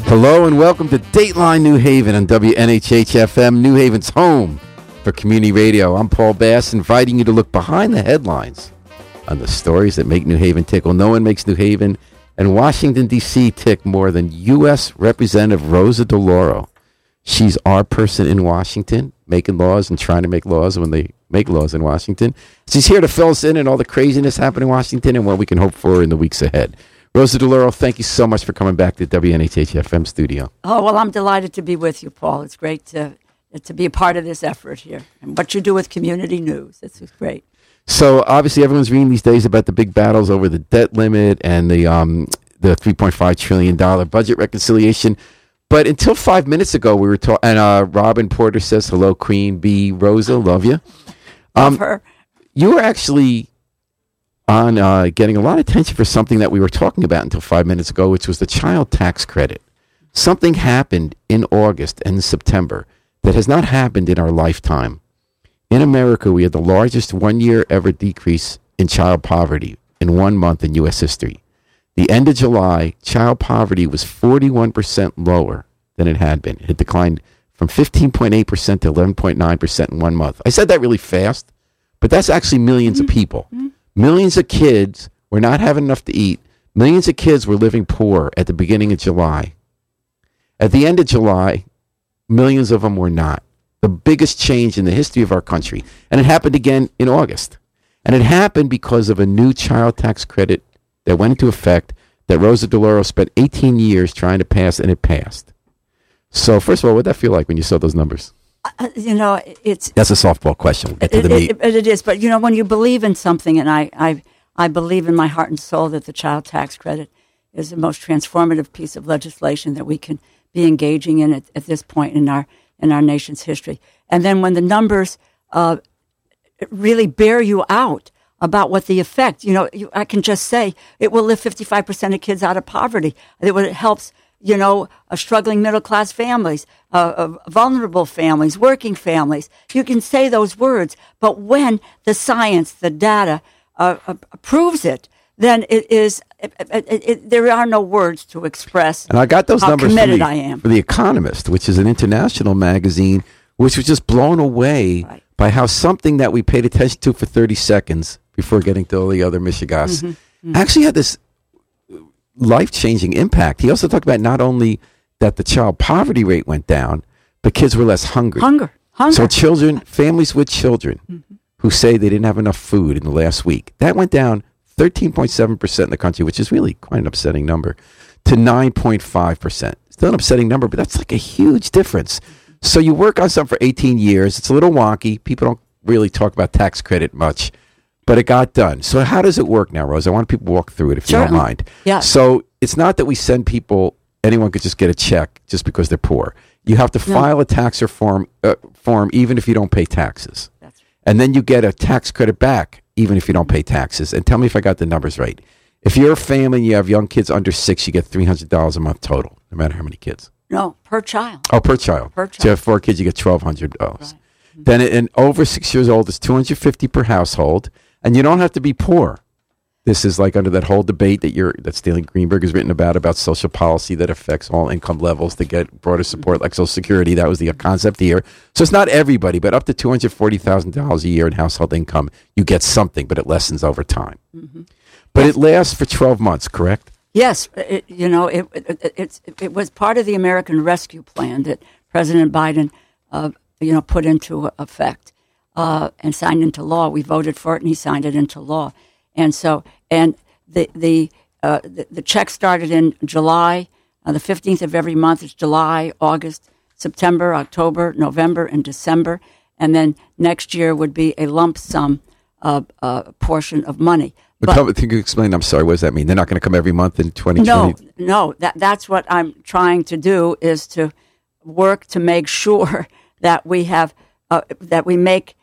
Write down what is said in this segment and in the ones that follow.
Hello and welcome to Dateline New Haven on WNHH-FM, New Haven's home for community radio. I'm Paul Bass, inviting you to look behind the headlines on the stories that make New Haven tick. Well, no one makes New Haven and Washington, D.C. tick more than U.S. Representative Rosa DeLauro. She's our person in Washington, making laws and trying to make laws when they make laws in Washington. She's here to fill us in on all the craziness happening in Washington and what we can hope for in the weeks ahead. Rosa DeLauro, thank you so much for coming back to WNHH-FM studio. Oh, well, I'm delighted to be with you, Paul. It's great to be a part of this effort here. And what you do with community news, it's great. So, obviously, everyone's reading these days about the big battles over the debt limit and the $3.5 trillion budget reconciliation. But until 5 minutes ago, we were talking, and Robin Porter says, hello, Queen Bee Rosa, love you. Love her. You were actually on getting a lot of attention for something that we were talking about until 5 minutes ago, which was the child tax credit. Something happened in August and September that has not happened in our lifetime. In America, we had the largest one-year ever decrease in child poverty in 1 month in U.S. history. The end of July, child poverty was 41% lower than it had been. It declined from 15.8% to 11.9% in 1 month. I said that really fast, but that's actually millions of people. Mm-hmm. Millions of kids were not having enough to eat. Millions of kids were living poor at the beginning of July. At the end of July, millions of them were not. The biggest change in the history of our country. And it happened again in August. And it happened because of a new child tax credit that went into effect that Rosa DeLauro spent 18 years trying to pass, and it passed. So, first of all, what did that feel like when you saw those numbers? That's a softball question. We'll get to the meat. It is, but when you believe in something, and I believe in my heart and soul that the child tax credit is the most transformative piece of legislation that we can be engaging in at this point in our nation's history. And then when the numbers really bear you out about what the effect, I can just say it will lift 55% of kids out of poverty. It helps struggling middle-class families, vulnerable families, working families. You can say those words, but when the science, the data proves it, then it is. There are no words to express. And I got those how numbers committed I am. For The Economist, which is an international magazine, which was just blown away by how something that we paid attention to for 30 seconds before getting to all the other Michigas actually had this life-changing impact. He also talked about not only that the child poverty rate went down, but kids were less hungry. Hunger. So families with children who say they didn't have enough food in the last week, that went down 13.7% in the country, which is really quite an upsetting number, to 9.5%. Still an upsetting number, but that's like a huge difference. So you work on something for 18 years. It's a little wonky. People don't really talk about tax credit much, but it got done. So how does it work now, Rose? I want people to walk through it if you don't mind. Yeah. So it's not that we send people, anyone could just get a check just because they're poor. You have to file a tax form even if you don't pay taxes. That's right. And then you get a tax credit back even if you don't pay taxes. And tell me if I got the numbers right. If you're a family and you have young kids under 6, you get $300 a month total, no matter how many kids. No, per child. Oh, per child. Per child. So you have 4 kids, you get $1,200. Right. Then and over 6 years old, it's $250 per household. And you don't have to be poor. This is like under that whole debate that Stanley Greenberg has written about social policy that affects all income levels to get broader support, like Social Security. That was the concept here. So it's not everybody, but up to $240,000 a year in household income, you get something, but it lessens over time. Mm-hmm. But it lasts for 12 months, correct? Yes, it was part of the American Rescue Plan that President Biden, put into effect. And signed into law. We voted for it, and he signed it into law. And so, the check started in July. The 15th of every month is July, August, September, October, November, and December. And then next year would be a lump sum portion of money. But can you explain? I'm sorry. What does that mean? They're not going to come every month in 2020? No. That's what I'm trying to do, is to work to make sure that we have that we make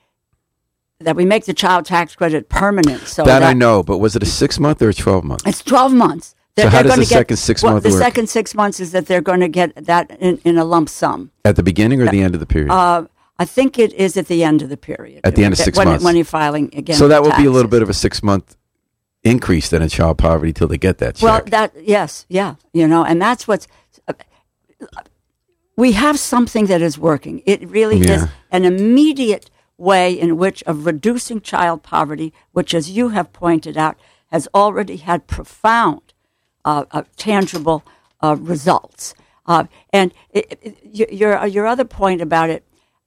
the child tax credit permanent. So that I know, but was it a 6-month or a 12-month? It's 12 months. So how does the second 6 month work? The second 6 months is that they're going to get that in a lump sum. At the beginning or the end of the period? I think it is at the end of the period. At the end of 6 months. When you're filing again. So that would be a little bit of a 6-month increase then in child poverty till they get that check. Well, yes, yeah, and that's what's, we have something that is working. It really is an immediate way in which of reducing child poverty, which, as you have pointed out, has already had profound, tangible results. And your other point about it,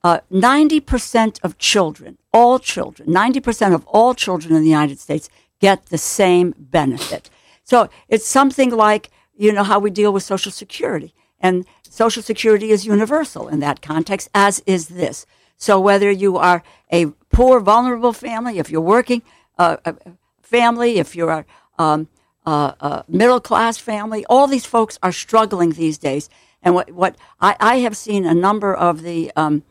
90% of children, all children, 90% of all children in the United States get the same benefit. So it's something like, how we deal with Social Security. And Social Security is universal in that context, as is this. So whether you are a poor, vulnerable family, if you're working family, if you're a middle-class family, all these folks are struggling these days. And what I have seen a number of the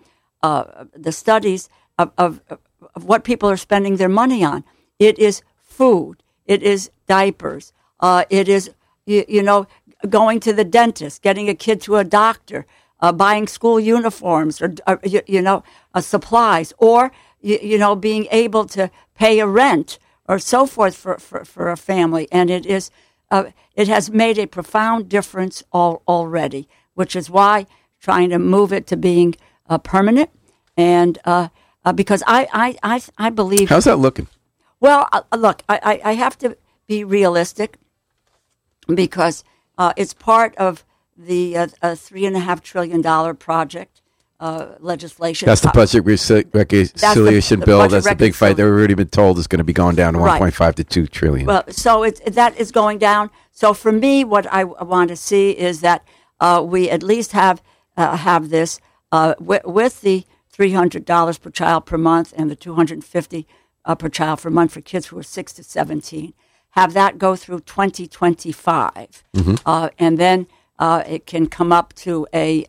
studies of what people are spending their money on. It is food. It is diapers. It is, going to the dentist, getting a kid to a doctor, buying school uniforms or supplies, or, being able to pay a rent or so forth for a family. And it has made a profound difference already, which is why trying to move it to being permanent. And because I believe. How's that looking? Well, look, I have to be realistic because it's part of the $3.5 trillion project legislation. That's the budget reconciliation bill. That's the big fight. They've already been told is going to be going down to 1.5 to 2 trillion. Well, so that is going down. So for me, what I want to see is that we at least have this with the $300 per child per month and the $250 per child per month for kids who are 6 to 17. Have that go through 2025, and then it can come up to a,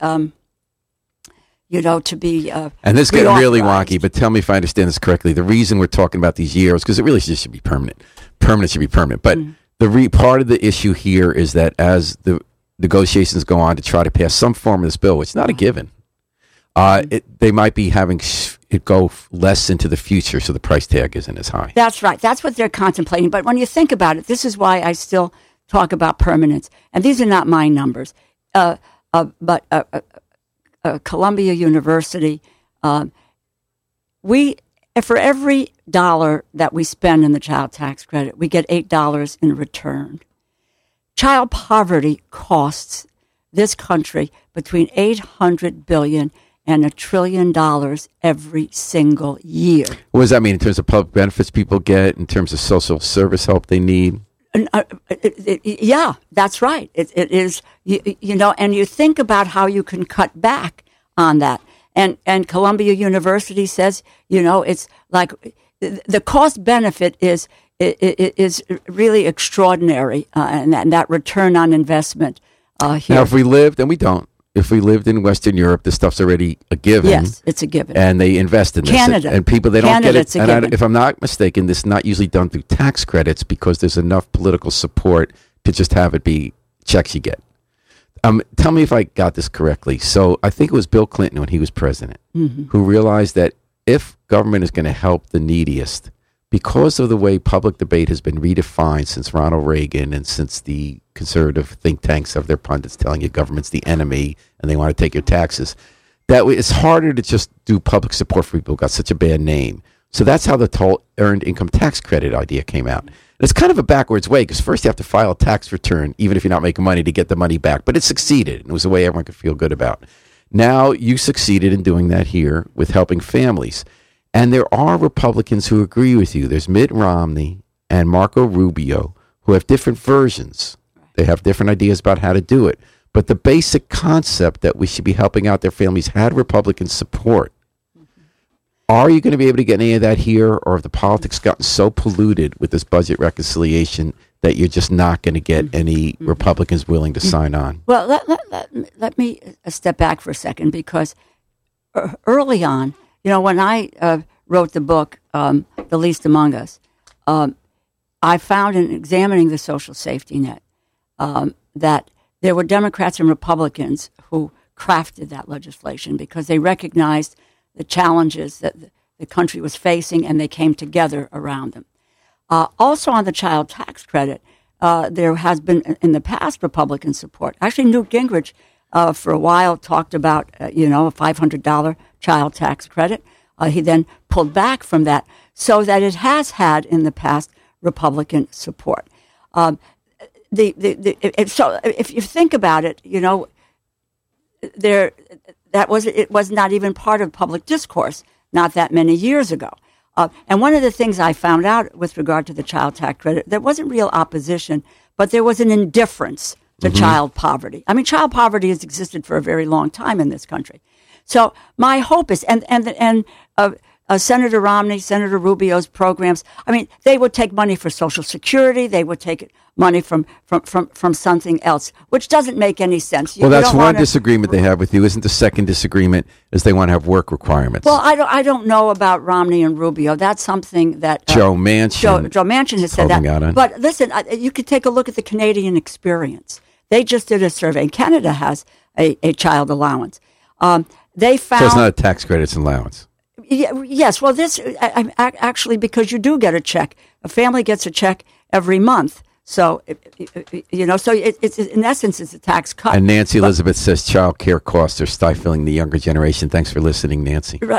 to be. And this gets really wonky, but tell me if I understand this correctly. The reason we're talking about these years, because it really should be permanent. Permanent should be permanent. But part of the issue here is that as the negotiations go on to try to pass some form of this bill, it's not a given. They might be having it go less into the future, so the price tag isn't as high. That's right. That's what they're contemplating. But when you think about it, this is why I still talk about permanence. And these are not my numbers. But Columbia University, for every dollar that we spend in the child tax credit, we get $8 in return. Child poverty costs this country between $800 billion and $1 trillion every single year. What does that mean in terms of public benefits people get, in terms of social service help they need? Yeah, that's right. It is, and you think about how you can cut back on that. And Columbia University says, it's like the cost benefit is really extraordinary, and that return on investment here. Now, if we lived, and we don't, if we lived in Western Europe, this stuff's already a given. Yes, it's a given. And they invest in this. Canada. And people, they don't get it. And if I'm not mistaken, this is not usually done through tax credits because there's enough political support to just have it be checks you get. Tell me if I got this correctly. So I think it was Bill Clinton when he was president who realized that if government is going to help the neediest, because of the way public debate has been redefined since Ronald Reagan and since the conservative think tanks have their pundits telling you government's the enemy and they want to take your taxes, that it's harder to just do public support for people who got such a bad name. So that's how the total earned income tax credit idea came out. And it's kind of a backwards way because first you have to file a tax return, even if you're not making money, to get the money back. But it succeeded. And it was a way everyone could feel good about. Now you succeeded in doing that here with helping families. And there are Republicans who agree with you. There's Mitt Romney and Marco Rubio who have different versions. They have different ideas about how to do it. But the basic concept that we should be helping out their families had Republican support. Are you going to be able to get any of that here, or have the politics gotten so polluted with this budget reconciliation that you're just not going to get any Republicans willing to sign on? Well, let me step back for a second, because early on, when I wrote the book, The Least Among Us, I found in examining the social safety net that there were Democrats and Republicans who crafted that legislation because they recognized the challenges that the country was facing, and they came together around them. Also on the child tax credit, there has been in the past Republican support. Actually, Newt Gingrich for a while talked about, a $500 child tax credit. He then pulled back from that, so that it has had in the past Republican support. So if you think about it, it was not even part of public discourse not that many years ago. And one of the things I found out with regard to the child tax credit, there wasn't real opposition, but there was an indifference to child poverty. I mean, child poverty has existed for a very long time in this country. So my hope is, Senator Romney, Senator Rubio's programs, I mean, they would take money for Social Security. They would take money from something else, which doesn't make any sense. Well, that's one disagreement they have with you. Isn't the second disagreement is they want to have work requirements? Well, I don't know about Romney and Rubio. That's something that Joe Manchin. Joe Manchin has said that. But listen, you could take a look at the Canadian experience. They just did a survey, and Canada has a child allowance. They found so it's not a tax credit; it's an allowance. Yes. Well, this actually, because you do get a check. A family gets a check every month. So, it's in essence, it's a tax cut. And Nancy Elizabeth says child care costs are stifling the younger generation. Thanks for listening, Nancy. Right,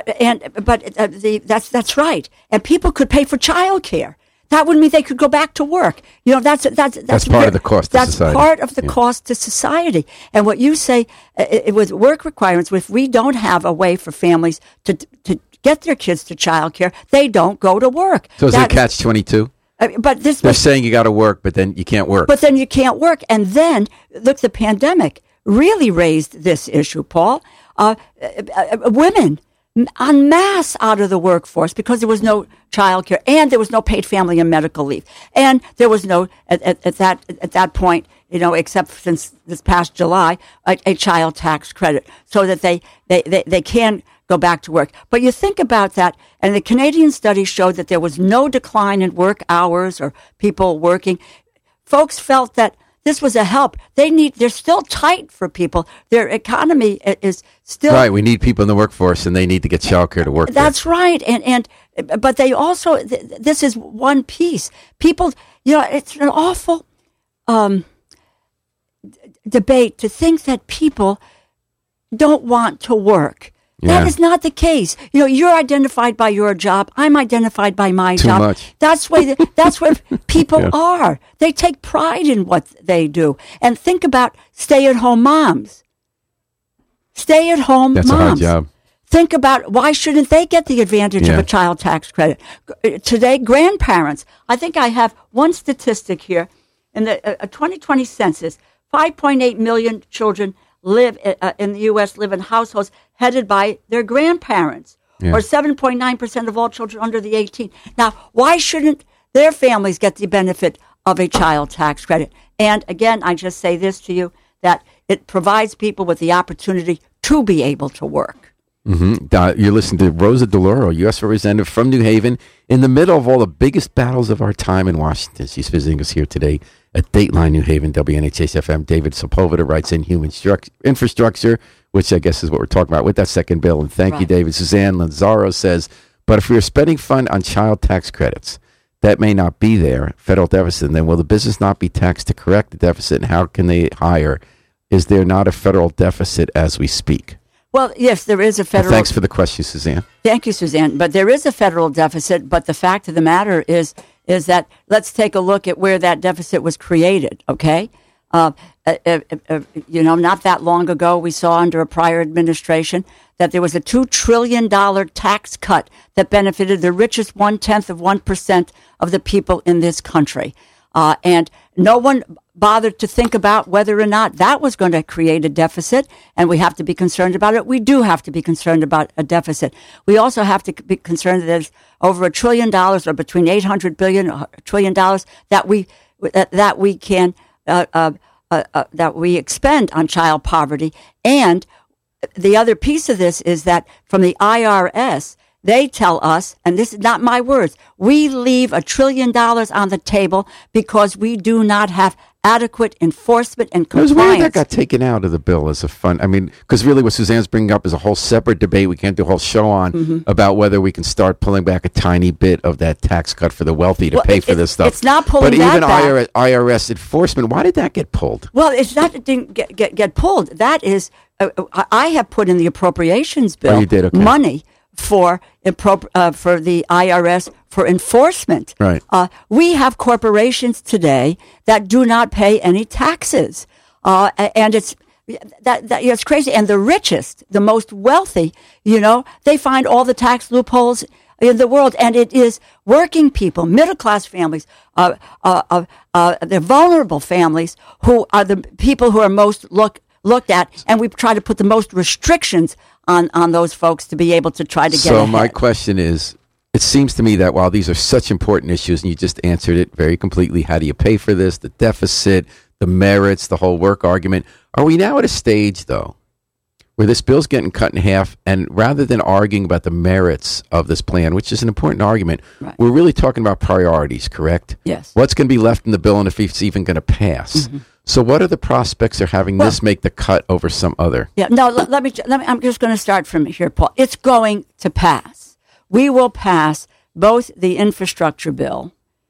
that's right. And people could pay for child care. That would mean they could go back to work. That's part of the cost to society. That's part of the cost to society. And what you say with work requirements, if we don't have a way for families to get their kids to child care, they don't go to work. So is it catch-22? But they're saying you got to work, but then you can't work. And then, look, the pandemic really raised this issue, Paul. Women en masse out of the workforce because there was no child care and there was no paid family and medical leave. And there was no, at that point, except since this past July, a child tax credit so that they can go back to work. But you think about that, and the Canadian study showed that there was no decline in work hours or people working. Folks felt that this was a help. They're still tight for people. Their economy is still right. We need people in the workforce, and they need to get childcare to work. That's right. But they also this is one piece. People, it's an awful debate to think that people don't want to work. Yeah. That is not the case. You're identified by your job. I'm identified by my job. Much. That's where people are. They take pride in what they do. And think about stay-at-home moms. Stay-at-home moms. That's a hard job. Think about why shouldn't they get the advantage of a child tax credit? Today, grandparents. I think I have one statistic here. In the 2020 census, 5.8 million children live in the U.S. live in households headed by their grandparents, or 7.9% of all children under the 18. Now, why shouldn't their families get the benefit of a child tax credit? And again, I just say this to you, that it provides people with the opportunity to be able to work. Mm-hmm. You're listening to Rosa DeLauro, U.S. Representative from New Haven, in the middle of all the biggest battles of our time in Washington. She's visiting us here today at Dateline New Haven, WNHH-FM. David Sepulveda writes in human infrastructure, which I guess is what we're talking about with that second bill. And thank you, David. Suzanne Lanzaro says, but if we are spending fund on child tax credits, that may not be there, federal deficit, then will the business not be taxed to correct the deficit? And how can they hire? Is there not a federal deficit as we speak? Well, yes, there is a federal... Well, thanks for the question, Suzanne. Thank you, Suzanne. But there is a federal deficit, but the fact of the matter is that let's take a look at where that deficit was created, okay? Not that long ago, we saw under a prior administration that there was a $2 trillion tax cut that benefited the richest 0.1% of the people in this country. And no one bothered to think about whether or not that was going to create a deficit, and we have to be concerned about it. We do have to be concerned about a deficit. We also have to be concerned that there's over $1 trillion, or between $800 billion and $1 trillion, that we expend on child poverty. And the other piece of this is that from the IRS, they tell us, and this is not my words, we leave $1 trillion on the table because we do not have adequate enforcement and I was wondering compliance. that got taken out of the bill as a fund. I mean, because really what Suzanne's bringing up is a whole separate debate we can't do a whole show on about whether we can start pulling back a tiny bit of that tax cut for the wealthy to pay for this stuff. It's not pulling but that even back. IRS enforcement, why did that get pulled? Well, it's not it didn't get pulled. That is, I have put in the appropriations bill you did? Okay. money for the IRS for enforcement. Right. We have corporations today that do not pay any taxes, and it's it's crazy. And the richest, the most wealthy, they find all the tax loopholes in the world, and it is working people, middle class families, the vulnerable families who are the people who are most looked at, and we try to put the most restrictions on those folks to be able to try to get So ahead. my question is, it seems to me that while these are such important issues, and you just answered it very completely, how do you pay for this, the deficit, the merits, the whole work argument, are we now at a stage, though, where this bill's getting cut in half, and rather than arguing about the merits of this plan, which is an important argument, Right. we're really talking about priorities, correct? Yes. What's going to be left in the bill and if it's even going to pass? So what are the prospects of having this make the cut over some other? Yeah, no, let me. I'm just going to start from here, Paul. It's going to pass. We will pass both the infrastructure bill,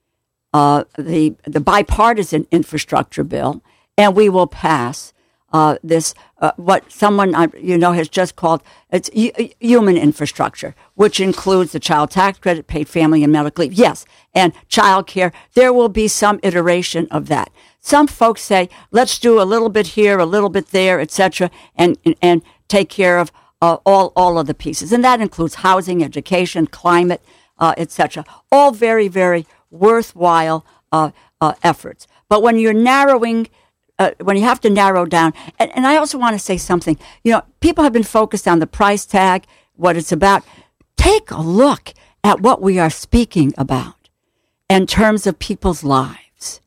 the bipartisan infrastructure bill, and we will pass this what someone has just called it's human infrastructure, which includes the child tax credit, paid family and medical leave, yes, and child care. There will be some iteration of that. Some folks say, let's do a little bit here, a little bit there, etc., and take care of all of the pieces. And that includes housing, education, climate, etc. All very, very worthwhile efforts. But when you're narrowing, when you have to narrow down, and I also want to say something, people have been focused on the price tag, what it's about. Take a look at what we are speaking about in terms of people's lives.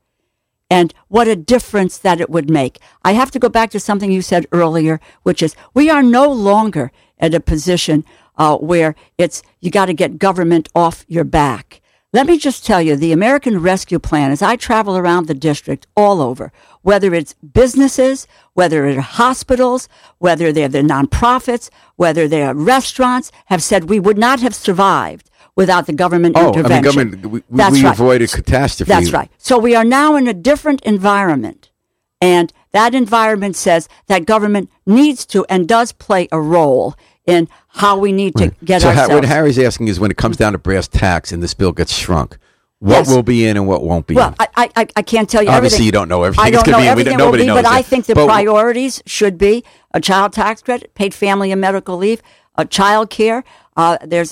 And what a difference that it would make. I have to go back to something you said earlier, which is we are no longer at a position where you got to get government off your back. Let me just tell you, the American Rescue Plan, as I travel around the district all over, whether it's businesses, whether it's hospitals, whether they're the nonprofits, whether they're restaurants, have said we would not have survived without the government intervention. We That's right. avoided catastrophe. That's right. So we are now in a different environment. And that environment says that government needs to and does play a role in how we need to get ourselves. What Harry's asking is when it comes down to brass tacks and this bill gets shrunk, what will be in and what won't be in? Well, I can't tell you Obviously, everything. you don't know everything. I don't It's gonna know be- everything nobody will be, knows but I it. think the priorities should be a child tax credit, paid family and medical leave, child care. There's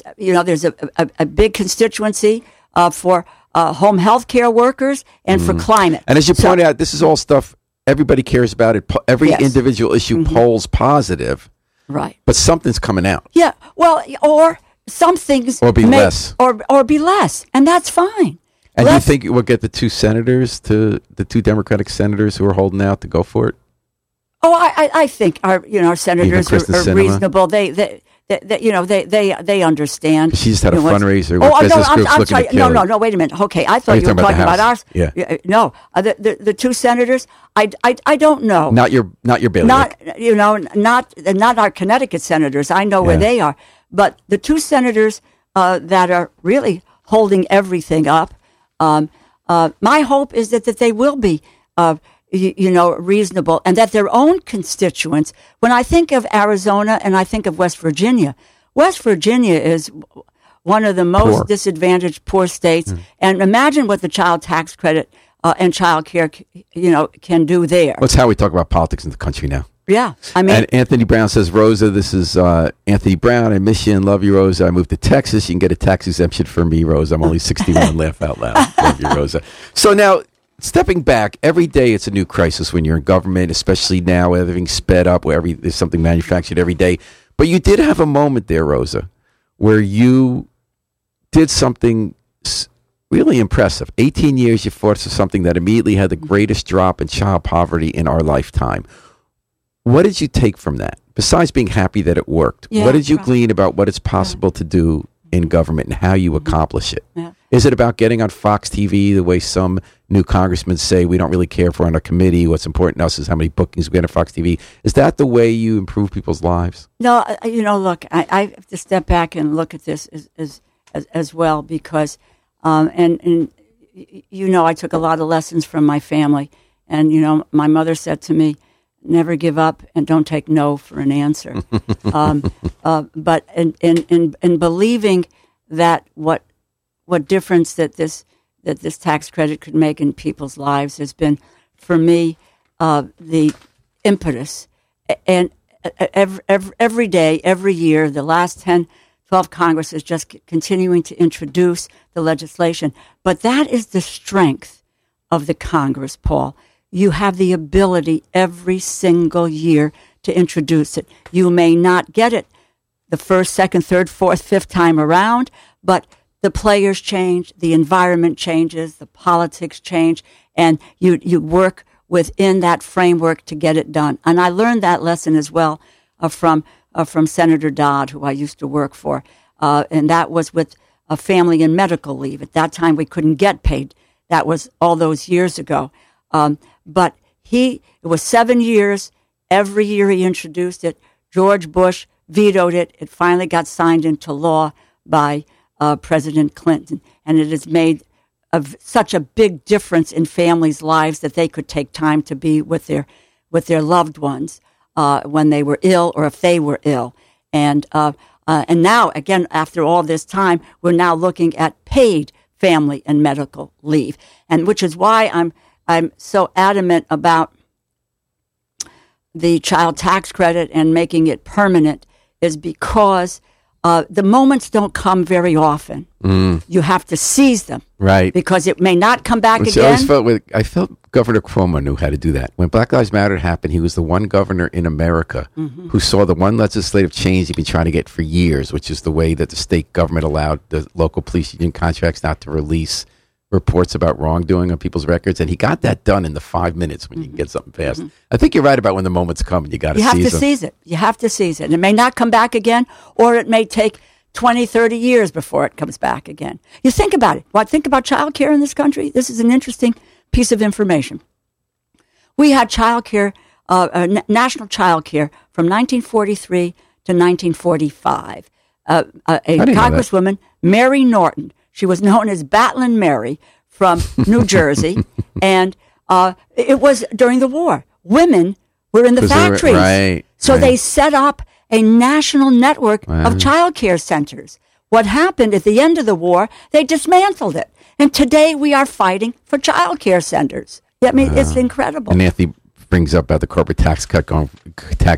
a big constituency for home health care workers and for climate. And as you pointed out, this is all stuff everybody cares about. Every Yes. individual issue polls positive, Right. but something's coming out. Yeah. Well, or some things Or be less. or be less, and that's fine. And Less- you think we'll get the two Democratic senators who are holding out to go for it? Oh, I think our senators Kristen are Sinema? reasonable. They understand. She just had a what's- fundraiser with business groups I'm looking sorry. to kill her. No. Wait a minute. Okay, I thought you're you were talking talking about about the ours. House. Yeah. No, the two senators. I don't know. Not your bailiwick. Not our Connecticut senators. I know where Yeah. they are, but the two senators that are really holding everything up. My hope is that they will be. Reasonable, and that their own constituents, when I think of Arizona and I think of West Virginia is one of the most disadvantaged poor states. And imagine what the child tax credit and child care, can do there. That's how we talk about politics in the country now. Yeah. I mean, And Anthony Brown says, Rosa, this is Anthony Brown. I miss you and love you, Rosa. I moved to Texas. You can get a tax exemption for me, Rosa. I'm only 61. Laugh out loud. Love you, Rosa. So now, stepping back, every day it's a new crisis when you're in government, especially now, everything's sped up, where there's something manufactured every day. But you did have a moment there, Rosa, where you did something really impressive. 18 years you fought for something that immediately had the greatest drop in child poverty in our lifetime. What did you take from that? Besides being happy that it worked, what did you glean about what it's possible to do in government and how you accomplish it? Yeah. Is it about getting on Fox TV the way some new congressmen say we don't really care if we're on a committee. What's important to us is how many bookings we get on Fox TV. Is that the way you improve people's lives? No, look, I have to step back and look at this as well because, and I took a lot of lessons from my family. And, my mother said to me, never give up and don't take no for an answer. But in believing that what difference that this tax credit could make in people's lives has been, for me, the impetus. And every day, every year, the last 10, 12 Congress is just continuing to introduce the legislation. But that is the strength of the Congress, Paul. You have the ability every single year to introduce it. You may not get it the first, second, third, fourth, fifth time around, but the players change, the environment changes, the politics change, and you work within that framework to get it done. And I learned that lesson as well from Senator Dodd, who I used to work for, and that was with a family and medical leave. At that time, we couldn't get paid. That was all those years ago. But it was 7 years. Every year he introduced it. George Bush vetoed it. It finally got signed into law by President Clinton. And it has made such a big difference in families' lives that they could take time to be with their loved ones when they were ill or if they were ill. And now, again, after all this time, we're now looking at paid family and medical leave, and which is why I'm so adamant about the child tax credit and making it permanent, is because the moments don't come very often. You have to seize them, right? Because it may not come back again. I felt Governor Cuomo knew how to do that. When Black Lives Matter happened, he was the one governor in America who saw the one legislative change he'd been trying to get for years, which is the way that the state government allowed the local police union contracts not to release reports about wrongdoing on people's records, and he got that done in the 5 minutes when you can get something passed. I think you're right about when the moments come and you got to seize them. You have to seize it. You have to seize it. And it may not come back again, or it may take 20, 30 years before it comes back again. You think about it. Think about child care in this country. This is an interesting piece of information. We had child care, national child care from 1943 to 1945. A Congresswoman, Mary Norton, she was known as Battling Mary from New Jersey, and it was during the war. Women were in the factories. So they set up a national network of child care centers. What happened at the end of the war, they dismantled it. And today we are fighting for child care centers. I mean, it's incredible. And Anthony brings up about the corporate tax rate going from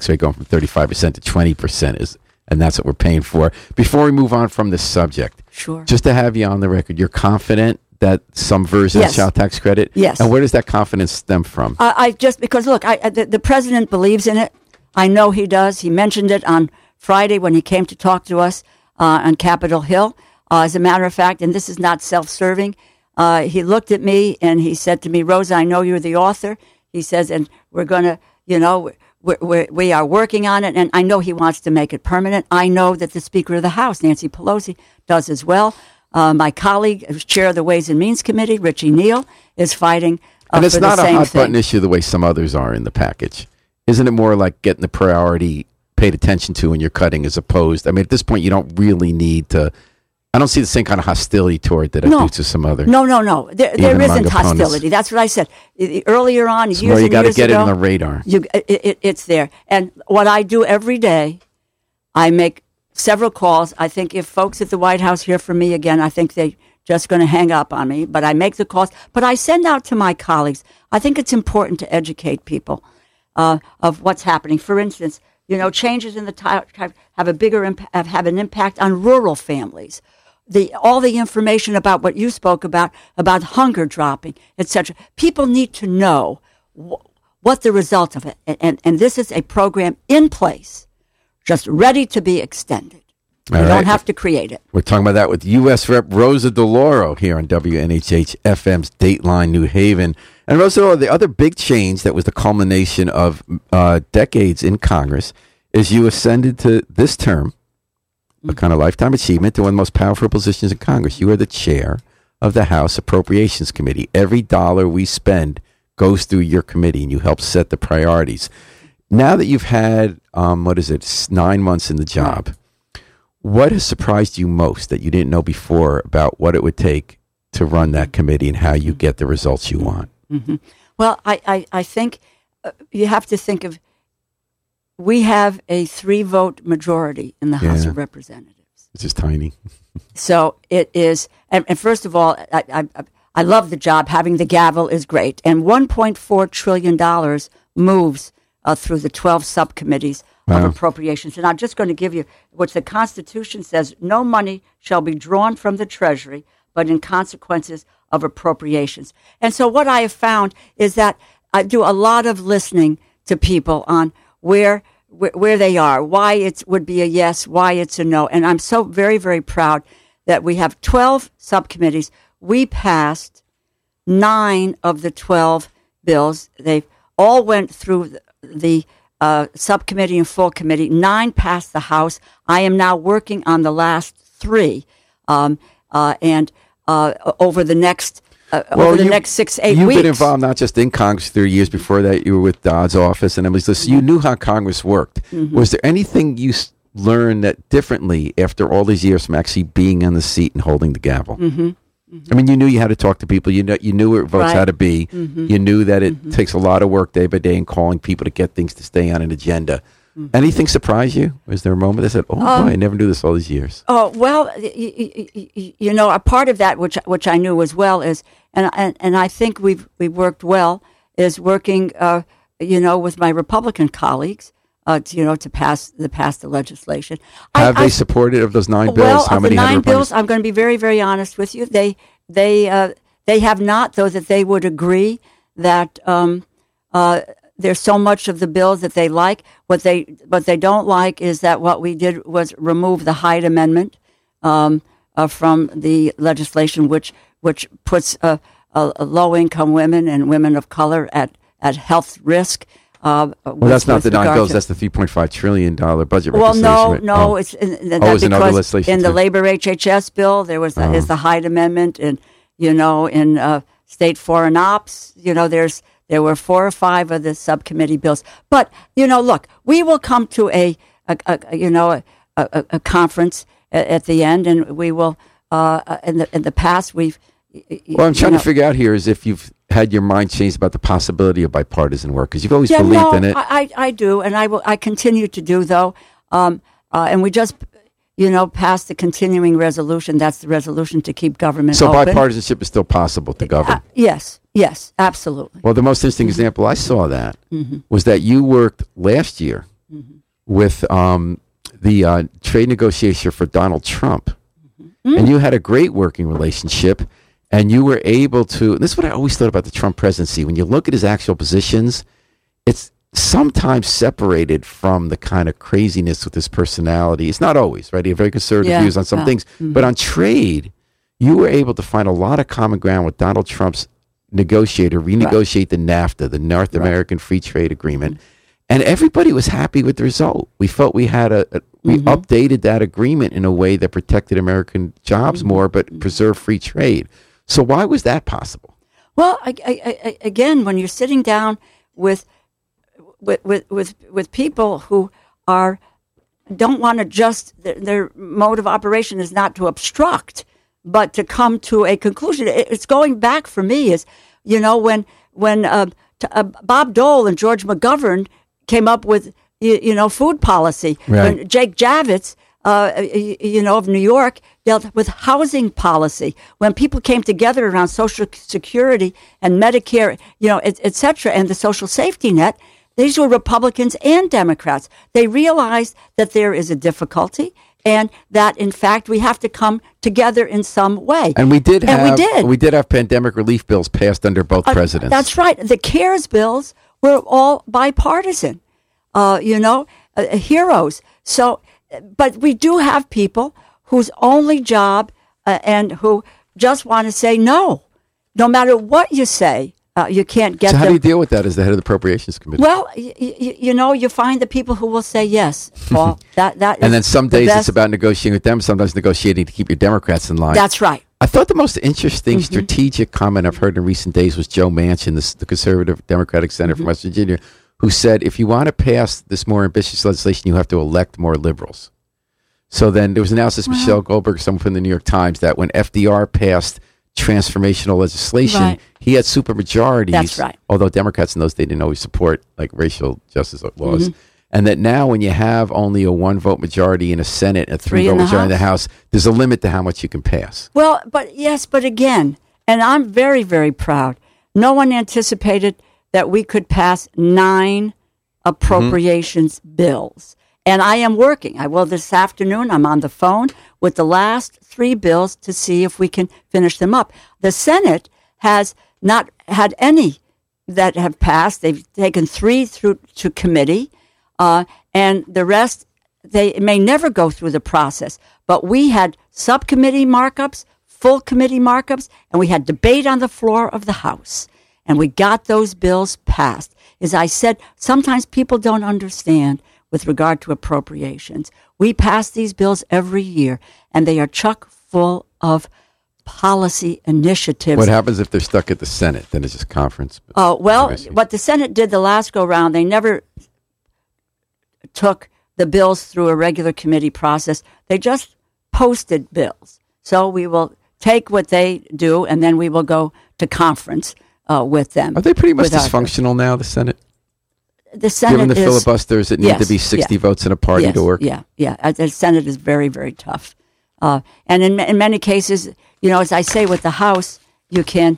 35% to 20%, and that's what we're paying for. Before we move on from this subject, sure, just to have you on the record, you're confident that some version of child tax credit? Yes. And where does that confidence stem from? Because look, the president believes in it. I know he does. He mentioned it on Friday when he came to talk to us on Capitol Hill. As a matter of fact, and this is not self-serving, he looked at me and he said to me, Rosa, I know you're the author. He says, and we're going to, we are working on it, and I know he wants to make it permanent. I know that the Speaker of the House, Nancy Pelosi, does as well. My colleague, who's chair of the Ways and Means Committee, Richie Neal, is fighting and it's for not the same a hot thing. button issue the way some others are in the package. Isn't it more like getting the priority paid attention to when you're cutting as opposed? I mean, at this point, you don't really need to. I don't see the same kind of hostility toward it that I do to some other. No. There isn't hostility. That's what I said earlier on. It's years more you got to get it on the radar. It's there. And what I do every day, I make several calls. I think if folks at the White House hear from me again, I think they're just going to hang up on me. But I make the calls. But I send out to my colleagues. I think it's important to educate people of what's happening. For instance, changes in the tax have an impact on rural families. All the information about what you spoke about hunger dropping, etc. People need to know what the result of it, and this is a program in place, just ready to be extended. You don't have to create it. We're talking about that with U.S. Rep. Rosa DeLauro here on WNHH FM's Dateline New Haven. And Rosa, the other big change that was the culmination of decades in Congress is you ascended to this term, a kind of lifetime achievement, to one of the most powerful positions in Congress. You are the chair of the House Appropriations Committee. Every dollar we spend goes through your committee, and you help set the priorities. Now that you've had, 9 months in the job, what has surprised you most that you didn't know before about what it would take to run that committee and how you get the results you want? Mm-hmm. Well, I think you have to think of, we have a 3-vote majority in the House of Representatives. It's just tiny. So it is, and first of all, I love the job. Having the gavel is great. And $1.4 trillion moves through the 12 subcommittees of appropriations. And I'm just going to give you what the Constitution says: no money shall be drawn from the Treasury, but in consequences of appropriations. And so what I have found is that I do a lot of listening to people on where they are, why it would be a yes, why it's a no. And I'm so very, very proud that we have 12 subcommittees. We passed 9 of the 12 bills. They all went through the subcommittee and full committee. 9 passed the House. I am now working on the last 3. Over the next next 6-8 weeks. You've been involved not just in Congress 30 years before that. You were with Dodd's office and Emily's List. You knew how Congress worked. Mm-hmm. Was there anything you learned that differently after all these years from actually being on the seat and holding the gavel? Mm-hmm. Mm-hmm. I mean, you knew you had to talk to people. You knew where votes had to be. Mm-hmm. You knew that it takes a lot of work day by day and calling people to get things to stay on an agenda. Mm-hmm. Anything surprise you? Was there a moment that said, boy, I never knew this all these years? Oh, well, a part of that, which I knew as well, is, and I think we've worked well, is working, with my Republican colleagues, to pass the legislation. Have they supported of those 9 bills? Well, How many of the 9 bills, I'm going to be very, very honest with you. They have not, though, that they would agree that there's so much of the bills that they like. What they don't like is that what we did was remove the Hyde Amendment from the legislation, which puts low-income women and women of color at health risk. Well, that's not the 9 bills. That's the $3.5 trillion budget. Well, no, right? It's in other legislation in too. The labor HHS bill. There was is the Hyde Amendment, and in state foreign ops. There were 4 or 5 of the subcommittee bills. But look, we will come to a conference at the end, and we will. In the past, we've. Well, I'm trying to figure out here is if you've had your mind changed about the possibility of bipartisan work, because you've always believed in it. I do, and I continue to do, though. And we just, passed the continuing resolution. That's the resolution to keep government open. So bipartisanship is still possible to govern? Yes, absolutely. Well, the most interesting example I saw that was that you worked last year with the trade negotiator for Donald Trump. And you had a great working relationship. And you were able to, and this is what I always thought about the Trump presidency. When you look at his actual positions, it's sometimes separated from the kind of craziness with his personality. It's not always, right? He had very conservative views on some things. Mm-hmm. But on trade, you were able to find a lot of common ground with Donald Trump's negotiator, renegotiate the NAFTA, the North American Free Trade Agreement. And everybody was happy with the result. We felt we had we updated that agreement in a way that protected American jobs more, but preserved free trade. So why was that possible? Well, again, when you're sitting down with people who don't want to just their mode of operation is not to obstruct, but to come to a conclusion. It's going back for me is, when Bob Dole and George McGovern came up with food policy, when Jake Javits of New York dealt with housing policy, when people came together around Social Security and Medicare, et cetera, and the social safety net. These were Republicans and Democrats. They realized that there is a difficulty and that, in fact, we have to come together in some way. And we did have pandemic relief bills passed under both presidents. That's right. The CARES bills were all bipartisan, heroes. So, but we do have people whose only job and who just want to say no matter what you say. You can't get. So how do you deal with that as the head of the Appropriations Committee? Well, you find the people who will say yes, Paul. That and then some days it's about negotiating with them. Sometimes negotiating to keep your Democrats in line. That's right. I thought the most interesting strategic comment I've heard in recent days was Joe Manchin, the conservative Democratic senator from West Virginia, who said, if you want to pass this more ambitious legislation, you have to elect more liberals. So then there was an analysis, Michelle Goldberg, someone from the New York Times, that when FDR passed transformational legislation, he had supermajorities. That's right. Although Democrats in those days didn't always support like racial justice laws. And that now when you have only a 1-vote majority in a Senate, a 3-vote majority in the House, there's a limit to how much you can pass. Well, but again, and I'm very, very proud, no one anticipated that we could pass 9 appropriations bills. And I am working. I will this afternoon. I'm on the phone with the last 3 bills to see if we can finish them up. The Senate has not had any that have passed. They've taken 3 through to committee. And the rest, they may never go through the process. But we had subcommittee markups, full committee markups, and we had debate on the floor of the House. And we got those bills passed. As I said, sometimes people don't understand with regard to appropriations. We pass these bills every year, and they are chock full of policy initiatives. What happens if they're stuck at the Senate? Then it's just conference. What the Senate did the last go-round, they never took the bills through a regular committee process. They just posted bills. So we will take what they do, and then we will go to conference with them. Are they pretty much dysfunctional now, the Senate? The Senate given the filibusters, it needs to be 60 votes in a party to work. Yeah. The Senate is very, very tough. And in many cases, as I say with the House, you can,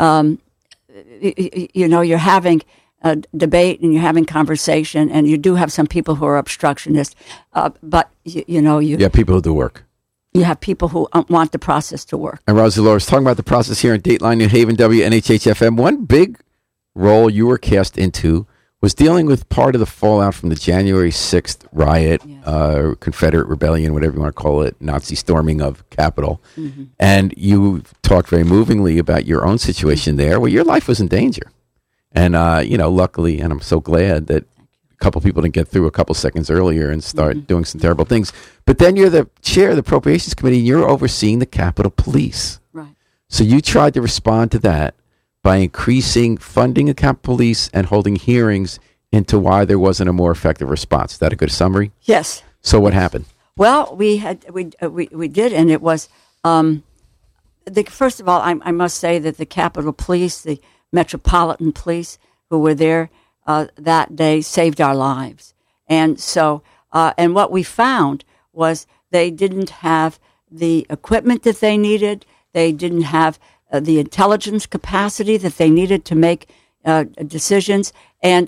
you're having a debate and you're having conversation, and you do have some people who are obstructionists, but you have people who do work. You have people who want the process to work. And Rosie Loris talking about the process here in Dateline, New Haven, WNHH-FM. One big role you were cast into was dealing with part of the fallout from the January 6th riot, Confederate rebellion, whatever you want to call it, Nazi storming of Capitol. And you talked very movingly about your own situation there, where your life was in danger. And, luckily, and I'm so glad that a couple people didn't get through a couple seconds earlier and start doing some terrible things. But then you're the chair of the Appropriations Committee, and you're overseeing the Capitol Police. Right. So you tried to respond to that by increasing funding of Capitol Police and holding hearings into why there wasn't a more effective response. Is that a good summary? Yes. So what happened? Well, we did, and it was first of all, I must say that the Capitol Police, the Metropolitan Police, who were there that day, saved our lives. And so, and what we found was they didn't have the equipment that they needed. They didn't have the intelligence capacity that they needed to make decisions, and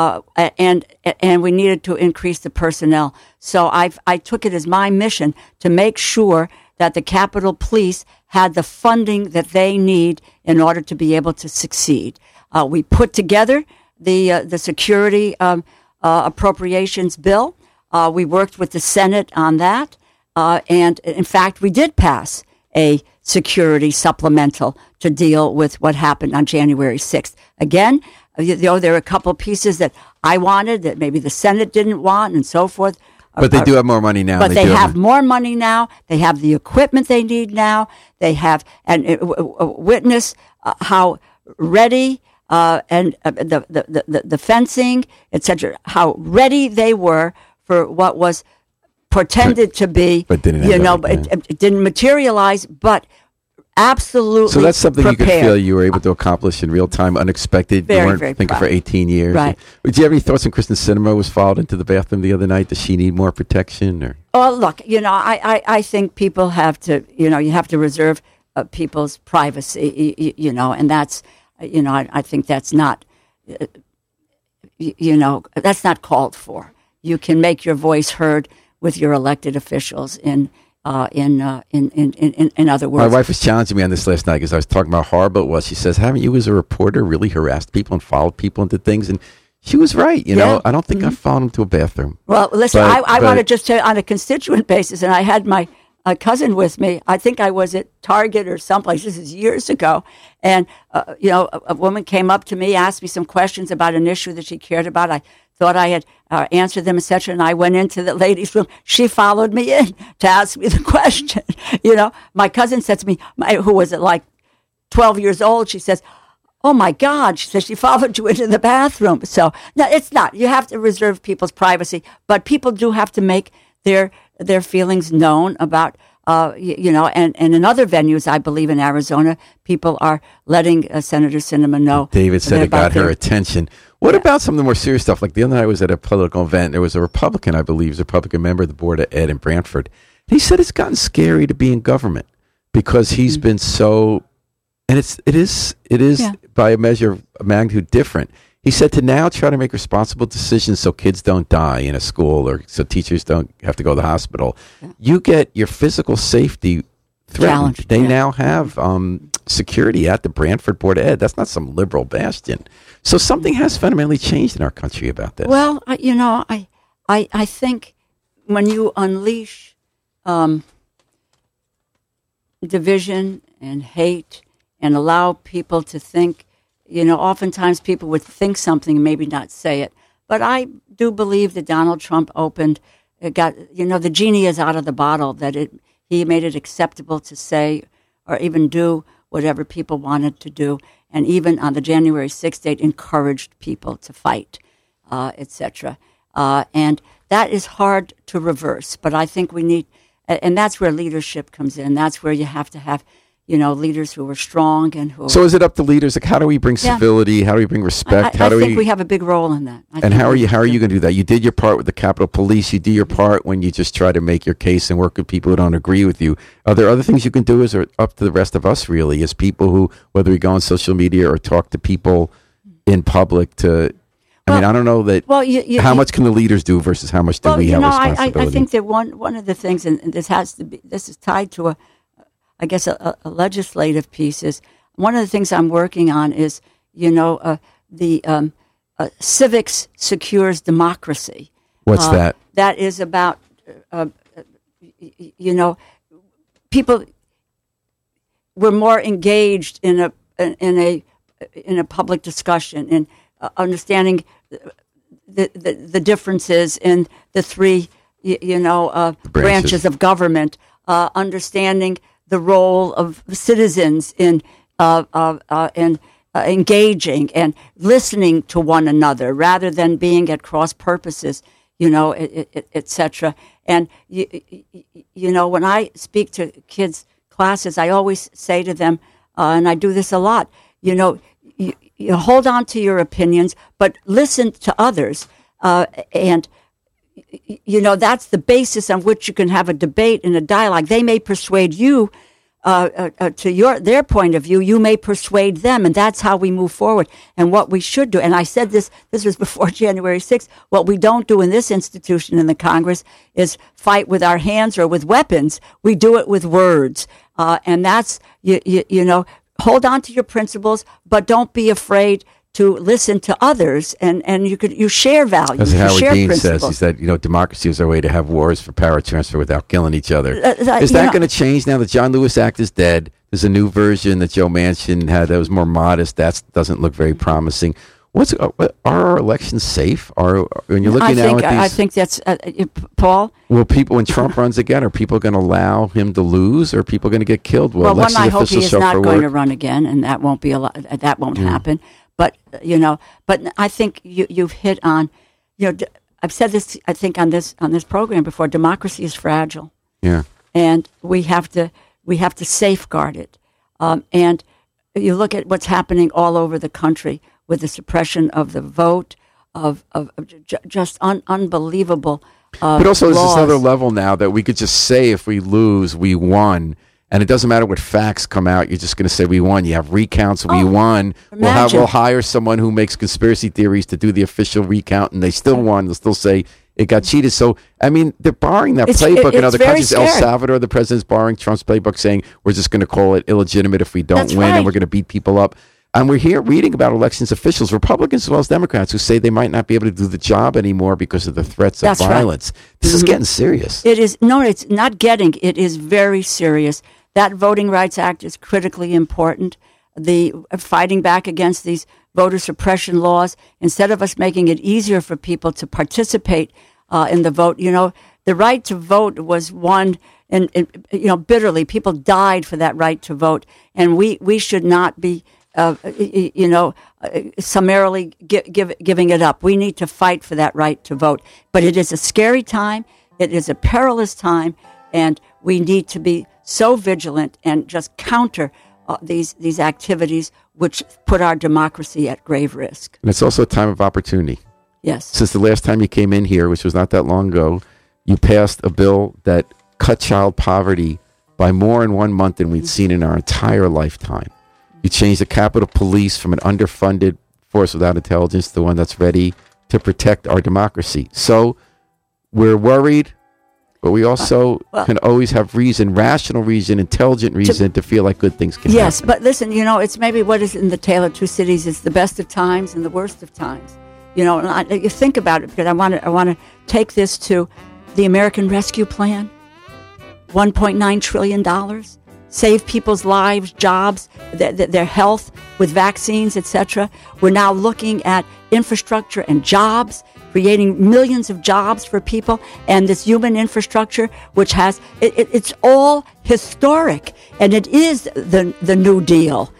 we needed to increase the personnel. So I took it as my mission to make sure that the Capitol Police had the funding that they need in order to be able to succeed. We put together the security appropriations bill. We worked with the Senate on that, and in fact, we did pass a security supplemental to deal with what happened on January 6th. Again, there are a couple pieces that I wanted that maybe the Senate didn't want, and so forth. But they do have more money now. But they have more money now. They have the equipment they need now. They have, and witness how ready and the fencing, etc., how ready they were for what was pretended to be, but didn't it didn't materialize, but absolutely. So that's something prepared. You could feel you were able to accomplish in real time, unexpected. Very, you weren't very thinking proud. For 18 years. Right. Did you have any thoughts when Kristen Sinema was followed into the bathroom the other night? Does she need more protection? Or? Oh, look, I think people have to, you have to reserve people's privacy, and that's, I think that's not, that's not called for. You can make your voice heard with your elected officials in other words. My wife was challenging me on this last night because I was talking about how horrible it was. She says, haven't you as a reporter really harassed people and followed people into things? And she was right. You know, I don't think I followed them to a bathroom. Well, listen, I want to just tell you on a constituent basis, and I had my cousin with me. I think I was at Target or someplace. This is years ago. And, a woman came up to me, asked me some questions about an issue that she cared about. I thought I had answered them, etc. And I went into the ladies' room. She followed me in to ask me the question. My cousin said to me, who was like 12 years old, she says, "Oh my God," she says, "she followed you into the bathroom." So no, it's not. You have to reserve people's privacy, but people do have to make their feelings known about, and in other venues, I believe in Arizona, people are letting Senator Sinema know. David said it got her attention. What about some of the more serious stuff? Like the other night I was at a political event. There was a Republican, I believe, a Republican member of the board of Ed in Brantford. He said it's gotten scary to be in government because he's been so, and it is by a measure of magnitude different. He said to now try to make responsible decisions so kids don't die in a school or so teachers don't have to go to the hospital. Yeah. You get your physical safety threatened. They now have security at the Brantford Board of Ed. That's not some liberal bastion. So something has fundamentally changed in our country about this. Well, I think when you unleash division and hate and allow people to think, oftentimes people would think something and maybe not say it. But I do believe that Donald Trump the genie is out of the bottle, that he made it acceptable to say or even do whatever people wanted to do. And even on the January 6th date, encouraged people to fight, etc. And that is hard to reverse. But I think we need, and that's where leadership comes in. That's where you have to have leaders who are strong and who. So is it up to leaders? Like, how do we bring civility? Yeah. How do we bring respect? I think we have a big role in that. And how are you going to do that? You did your part with the Capitol Police. You do your part when you just try to make your case and work with people who don't agree with you. Are there other things you can do? Is it up to the rest of us really, as people who, whether we go on social media or talk to people in public to? I don't know that. Well, how much can the leaders do versus how much do we have responsibility? I think that one of the things, and this is tied to a legislative piece, is one of the things I'm working on is, the civics secures democracy. What's that? That is about, people were more engaged in a public discussion, in understanding the differences in the three, branches of government, understanding the role of citizens in engaging and listening to one another rather than being at cross purposes, etc. And, when I speak to kids' classes, I always say to them, and I do this a lot, you hold on to your opinions, but listen to others. And that's the basis on which you can have a debate and a dialogue. They may persuade you to their point of view. You may persuade them, and that's how we move forward. And what we should do, and I said this was before January 6th, what we don't do in this institution in the Congress is fight with our hands or with weapons. We do it with words. And that's, hold on to your principles, but don't be afraid to listen to others, and you share values. As Howard Dean says, he said, democracy is our way to have wars for power transfer without killing each other. Is that going to change now that John Lewis Act is dead? There's a new version that Joe Manchin had that was more modest. That doesn't look very promising. Are our elections safe? When you're looking at these, I think that's Paul. Will people, when Trump runs again, are people going to allow him to lose, or are people going to get killed? I hope he is not going to run again, and that won't be that won't happen. But I think you've hit on, I've said this, I think on this program before. Democracy is fragile. Yeah, and we have to safeguard it. And you look at what's happening all over the country with the suppression of the vote, of just unbelievable. But also, laws. There's this other level now that we could just say if we lose, we won. And it doesn't matter what facts come out. You're just going to say we won. You have recounts. We won. We'll hire someone who makes conspiracy theories to do the official recount, and they still won. They'll still say it got cheated. So, they're borrowing that playbook in other countries. Scary. El Salvador, the president's borrowing Trump's playbook, saying we're just going to call it illegitimate if we don't win, and we're going to beat people up. And we're here reading about elections officials, Republicans as well as Democrats, who say they might not be able to do the job anymore because of the threats of violence. Right. This is getting serious. It is. No, it's not getting. It is very serious. That Voting Rights Act is critically important. The fighting back against these voter suppression laws, instead of us making it easier for people to participate in the vote. The right to vote was won, and bitterly. People died for that right to vote, and we should not be, summarily giving it up. We need to fight for that right to vote. But it is a scary time. It is a perilous time, and we need to be so vigilant and just counter these activities which put our democracy at grave risk. And it's also a time of opportunity. Yes. Since the last time you came in here, which was not that long ago, you passed a bill that cut child poverty by more in 1 month than we'd seen in our entire lifetime. You changed the Capitol Police from an underfunded force without intelligence to one that's ready to protect our democracy. So we're worried, but we also can always have reason, rational reason, intelligent reason to feel like good things can happen. Yes, but listen, it's maybe what is in the Tale of Two Cities. It's the best of times and the worst of times. And you think about it, because I want to take this to the American Rescue Plan, $1.9 trillion, save people's lives, jobs, their health with vaccines, etc. We're now looking at infrastructure and jobs, creating millions of jobs for people, and this human infrastructure, which has, it's all historic, and it is the New Deal.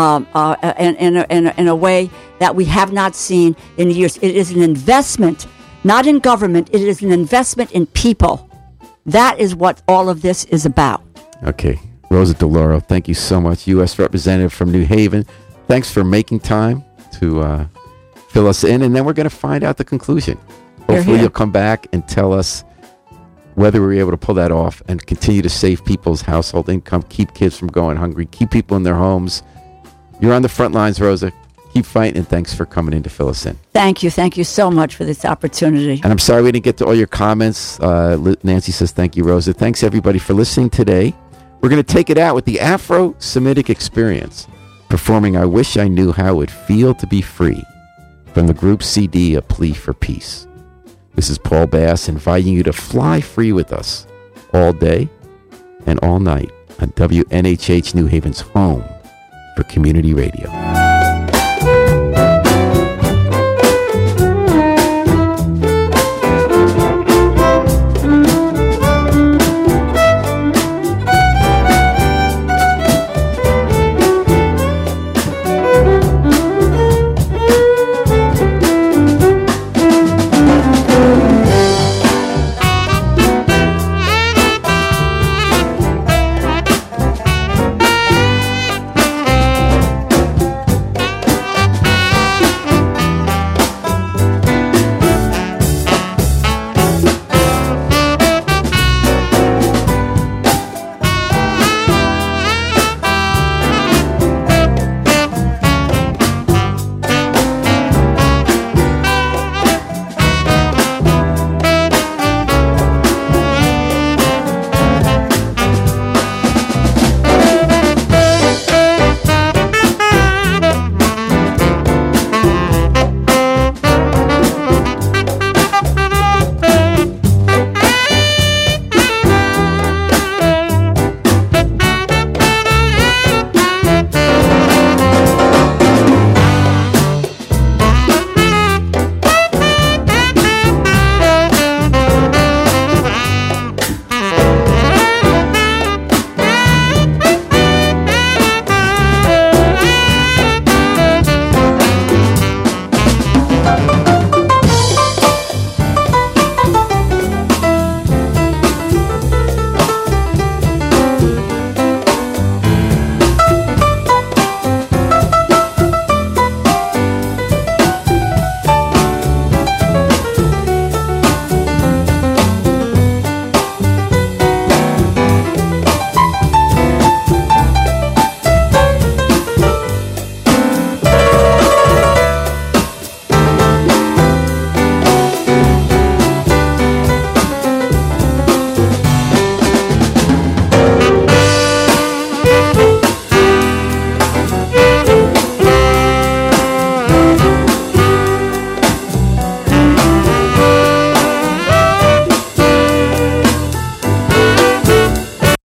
In a way that we have not seen in years. It is an investment, not in government. It is an investment in people. That is what all of this is about. Okay. Rosa DeLauro, thank you so much. U.S. Representative from New Haven. Thanks for making time to fill us in, and then we're going to find out the conclusion. Hopefully you'll come back and tell us whether we were able to pull that off and continue to save people's household income, keep kids from going hungry, keep people in their homes. You're on the front lines, Rosa. Keep fighting, and thanks for coming in to fill us in. Thank you. Thank you so much for this opportunity. And I'm sorry we didn't get to all your comments. Nancy says, thank you, Rosa. Thanks, everybody, for listening today. We're going to take it out with the Afro-Semitic Experience, performing I Wish I Knew How It Would Feel to Be Free, from the group CD, A Plea for Peace. This is Paul Bass inviting you to fly free with us all day and all night on WNHH New Haven's home for community radio.